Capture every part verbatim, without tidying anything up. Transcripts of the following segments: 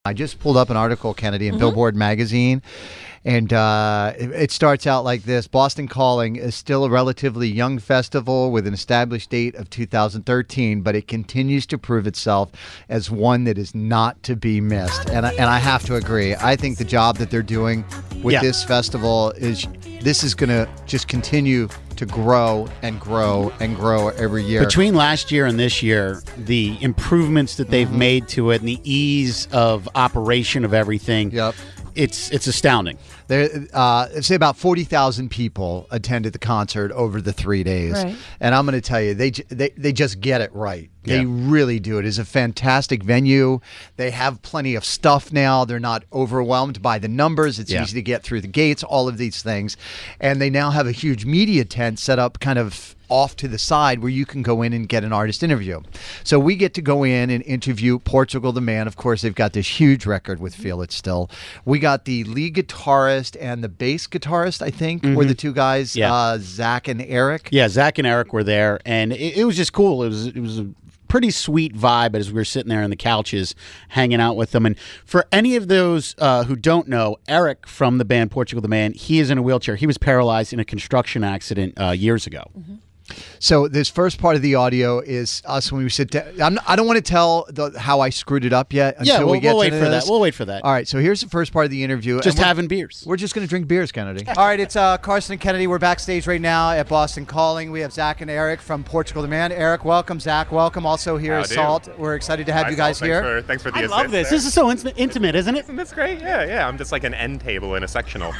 I just pulled up an article, Kennedy, in mm-hmm. Billboard magazine, and uh, it, it starts out like this. Boston Calling is still a relatively young festival with an established date of two thousand thirteen, but it continues to prove itself as one that is not to be missed. And I, and I have to agree. I think the job that they're doing with yeah. this festival is this is going to just continue to grow and grow and grow every year. Between last year and this year, the improvements that they've mm-hmm. made to it and the ease of operation of everything, yep. it's it's astounding. There, uh, say about forty thousand people attended the concert over the three days. Right. And I'm going to tell you, they, they they just get it right. They Yeah. really do. It is a fantastic venue. They have plenty of stuff now. They're not overwhelmed by the numbers. It's Yeah. easy to get through the gates, all of these things. And they now have a huge media tent set up kind of off to the side where you can go in and get an artist interview. So we get to go in and interview Portugal the Man. Of course, they've got this huge record with Feel It Still. We got the lead guitarist and the bass guitarist, I think, Mm-hmm. were the two guys, Yeah. uh, Zach and Eric. Yeah, Zach and Eric were there, and it, it was just cool. It was it was a pretty sweet vibe as we were sitting there on the couches hanging out with them. And for any of those uh, who don't know, Eric from the band Portugal the Man, he is in a wheelchair. He was paralyzed in a construction accident uh, years ago. Mm-hmm. So this first part of the audio is us when we sit down. I'm not, I don't want to tell the, how I screwed it up yet until Yeah, we'll, we get we'll to wait for this. that. We'll wait for that. All right, so here's the first part of the interview. Just and we're- having beers. We're just going to drink beers, Kennedy. All right, it's uh, Carson and Kennedy. We're backstage right now at Boston Calling. We have Zach and Eric from Portugal the Man. Eric, welcome. Zach, welcome. Also here is Howdy. Salt. We're excited to have Hi, you guys Salt. here. Thanks for, thanks for the I assist love this. there. This is so inti- intimate, isn't it? Isn't this great? Yeah, yeah. I'm just like an end table in a sectional.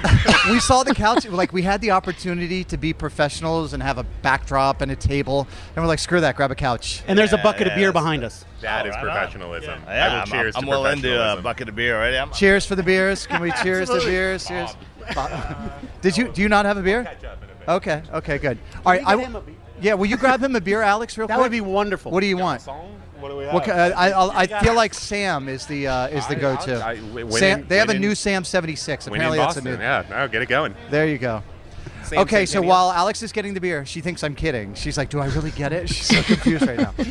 We saw the couch. Like, we had the opportunity to be professionals and have a backdrop and a table. And we're like, screw that, grab a couch. And there's a Yeah, bucket of yeah, beer that's- behind us. That Oh, is right on. professionalism. Yeah, I will I'm, cheers I'm to well into a professionalism. bucket of beer already. I'm, Cheers for the beers. Can we cheers to beers? Cheers. Bob. Did you? Do you not have a beer? Okay. Okay. Good. All right. I w- yeah. Will you grab him a beer, Alex, real That quick? would be wonderful. What do you want? What do we have? What, ca- I, I, I feel like Sam is the uh, is the I- go-to. I- I- winning- Sam, they have a winning- new Sam seventy-six. Winning Apparently, that's a Boston. new. Yeah. No, get it going. There you go. Same Okay, thing, so Vinny. while Alex is getting the beer, she thinks I'm kidding. She's like, "Do I really get it?" She's so confused right now.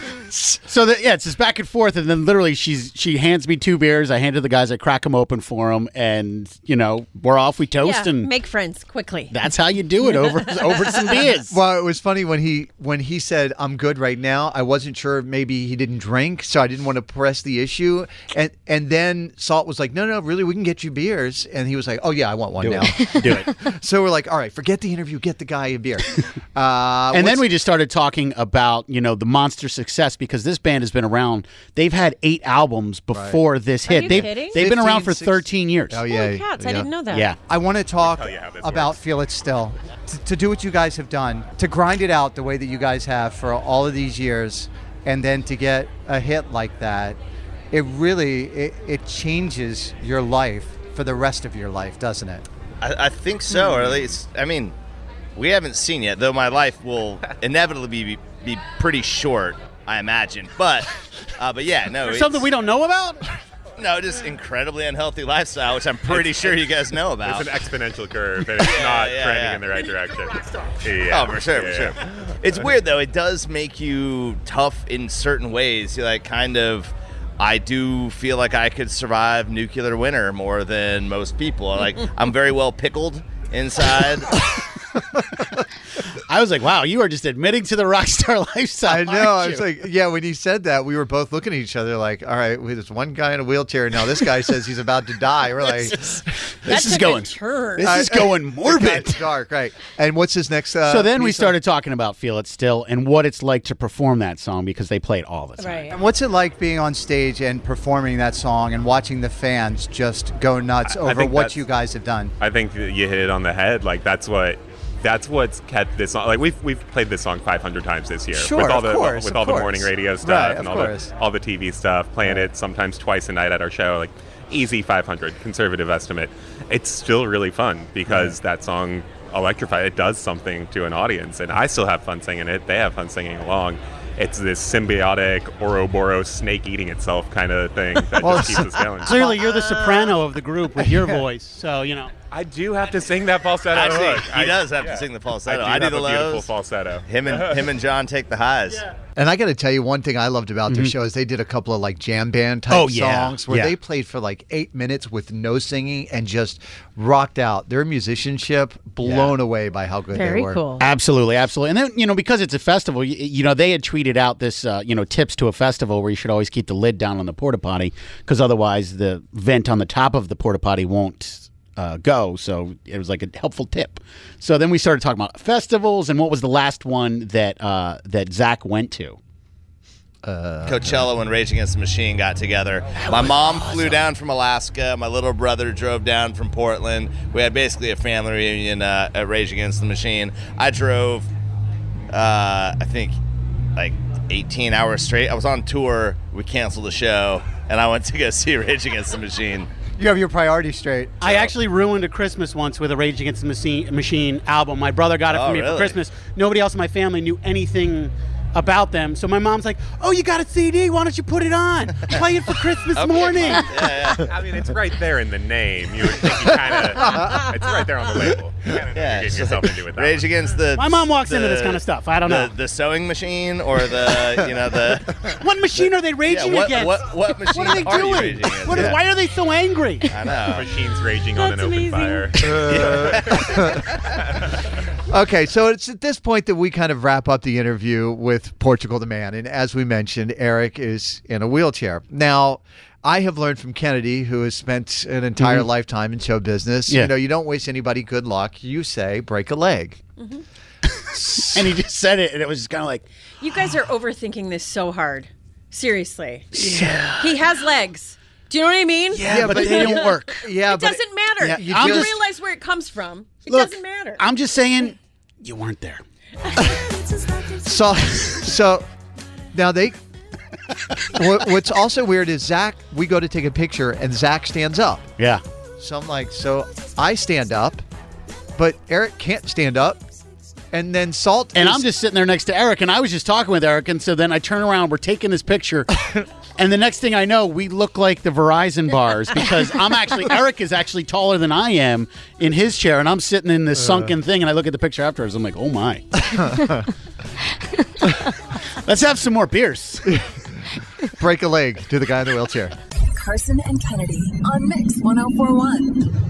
So that yeah, it's just back and forth, and then literally she's she hands me two beers. I hand to the guys, I crack them open for them, and you know we're off. We toast, Yeah, and make friends quickly. that's how you do it over over some beers. Well, it was funny when he when he said I'm good right now. I wasn't sure if maybe he didn't drink, so I didn't want to press the issue. And and then Salt was like, "No, no, really, we can get you beers." And he was like, "Oh yeah, I want one do now." it. do it. So we're like, "All right, forget the interview, get the guy a beer." Uh, And then what's- we just started talking about, you know, the monster success because this band has been around. They've had eight albums before this Are hit. you they've kidding? they've been around fifteen, for six thirteen years. Oh yeah, Holy cats, I yeah. didn't know that. Yeah. I want to talk tell you how this about works. Feel It Still. To, to do what you guys have done, to grind it out the way that you guys have for all of these years, and then to get a hit like that, it really it, it changes your life for the rest of your life, doesn't it? I, I think so, or at least, I mean, we haven't seen yet, though my life will inevitably be, be pretty short, I imagine. But, uh, but yeah, no. There's it's- something we don't know about? No, just incredibly unhealthy lifestyle, which I'm pretty sure you guys know about. It's an exponential curve, and it's not yeah, trending yeah. in the right direction. Yeah. Oh, for sure, Yeah. for sure. It's weird, though. It does make you tough in certain ways. You like kind of, I do feel like I could survive nuclear winter more than most people. Like, I'm very well pickled inside. I was like, wow, you are just admitting to the rock star lifestyle. I know. I aren't was you? like, yeah, when he said that, we were both looking at each other like, all right, there's one guy in a wheelchair. Now this guy says he's about to die. We're like, this is, That this is took going a turn. This is going morbid. It's dark, right? And what's his next? Uh, So then we piece of- started talking about Feel It Still and what it's like to perform that song because they play it all the time. Right. And what's it like being on stage and performing that song and watching the fans just go nuts I- I over think what that's- you guys have done? I think that you hit it on the head. Like that's what, that's what's kept this song. Like we've we've played this song five hundred times this year Sure, with all of the course, with of all the course. morning radio stuff Right, and of all course. the all the T V stuff. Playing it sometimes twice a night at our show. Like easy five hundred, conservative estimate. It's still really fun because that song electrified. It does something to an audience, and I still have fun singing it. They have fun singing along. It's this symbiotic Ouroboros snake eating itself kind of thing that Well, just keeps us going. Clearly, you're the soprano of the group with your voice, so you know. I do have to sing that falsetto. Actually, hook. he I- does have yeah. to sing the I falsetto. do I do have the a beautiful lows. falsetto. Him and him and John take the highs. And I got to tell you, one thing I loved about their show is they did a couple of like jam band type Oh, yeah. songs where Yeah. they played for like eight minutes with no singing and just rocked out. Their musicianship, blown away by how good Very they were. cool. Absolutely, absolutely. And then, you know, because it's a festival, you, you know, they had tweeted out this, uh, you know, tips to a festival where you should always keep the lid down on the porta potty because otherwise the vent on the top of the porta potty won't uh, go. So it was like a helpful tip. So then we started talking about festivals and what was the last one that uh, that Zach went to? Coachella when Rage Against the Machine got together. My mom flew down from Alaska. My little brother drove down from Portland. We had basically a family reunion uh, at Rage Against the Machine. I drove, uh, I think, like eighteen hours straight. I was on tour. We canceled the show, and I went to go see Rage Against the Machine. You have your priorities straight. I actually ruined a Christmas once with a Rage Against the Machine, Machine album. My brother got it Oh, for me really? for Christmas. Nobody else in my family knew anything about them. So my mom's like, "Oh, you got a C D? Why don't you put it on? Play it for Christmas morning." Yeah, yeah. I mean, it's right there in the name. You would think you kind of. It's right there on the label. You kind of Yeah, getting it's yourself like into it. That Rage one. Against the. My mom walks the- into this kind of stuff. I don't the, know. The sewing machine or the, you know, the. What machine are they Yeah, raging what, against? what, what machine What are they are you doing? raging against? What is, Yeah. Why are they so angry? I know. Machines raging on an That's open amazing. fire. Okay, so it's at this point that we kind of wrap up the interview with Portugal the Man. And as we mentioned, Eric is in a wheelchair. Now, I have learned from Kennedy, who has spent an entire lifetime in show business, Yeah. you know, you don't wish anybody good luck. You say break a leg. And he just said it, and it was just kind of like, You guys are overthinking this so hard. Seriously. He has legs. Do you know what I mean? yeah, Yeah, but, but- they don't work. Yeah, It but doesn't matter. Yeah, you I'm don't just- realize where it comes from. It Look, doesn't matter. I'm just saying, you weren't there. So, so now they. what, what's also weird is Zach. We go to take a picture, and Zach stands up. Yeah. So I'm like, so I stand up, but Eric can't stand up, and then Salt. And is- I'm just sitting there next to Eric, and I was just talking with Eric, and so then I turn around, we're taking this picture, and the next thing I know, we look like the Verizon bars because I'm actually, Eric is actually taller than I am in his chair, and I'm sitting in this sunken thing, and I look at the picture afterwards, I'm like, oh my. Let's have some more beers. break a leg to the guy in the wheelchair. Carson and Kennedy on Mix one oh four one.